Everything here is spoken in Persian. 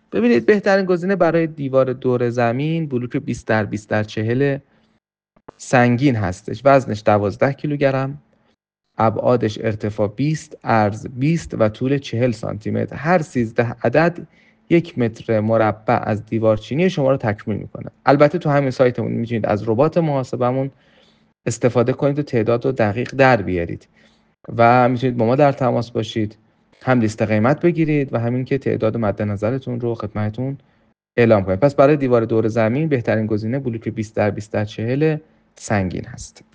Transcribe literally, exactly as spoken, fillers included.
ببینید بهترین گزینه برای دیوار دور زمین بلوک بیست در بیست در چهل سنگین هستش. وزنش دوازده کیلوگرم، ابعادش ارتفاع بیست، عرض بیست و طول چهل سانتی متر. هر سیزده عدد یک متر مربع از دیوارچینی شما رو تکمیل میکنه. البته تو همین سایتمون میتونید از ربات محاسبمون استفاده کنید و تعداد رو دقیق در بیارید و میتونید با ما در تماس باشید، هم لیست قیمت بگیرید و همین که تعداد مد نظرتون رو خدمتتون اعلام کنید. پس برای دیوار دور زمین بهترین گزینه بلوک بیست در بیست در چهل سنگین هست.